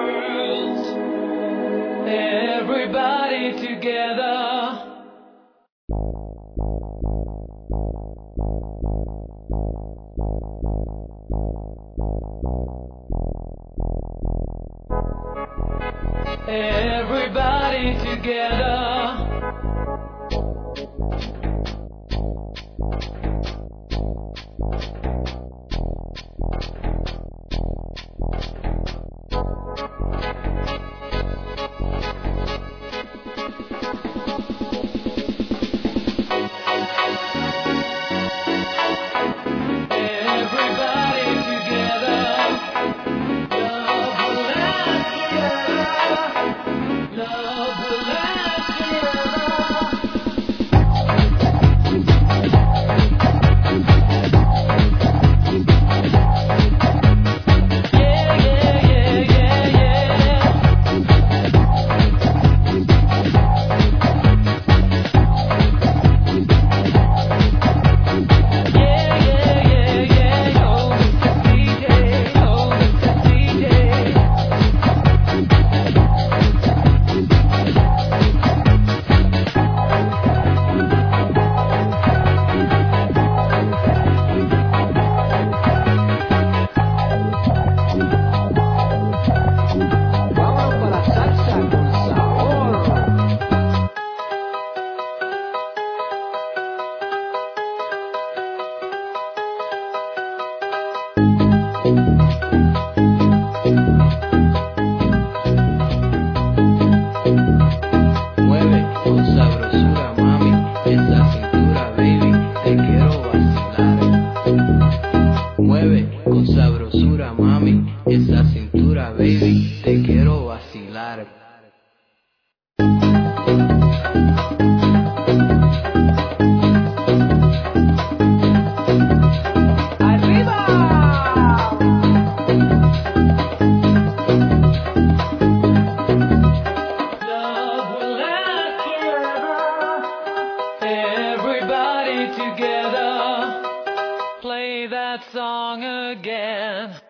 world. Everybody together. Everybody together. Mueve con sabrosura, mami, esa cintura, baby, te quiero vacilar. Mueve con sabrosura, mami, esa cintura, baby, te quiero vacilar. Everybody together, play that song again.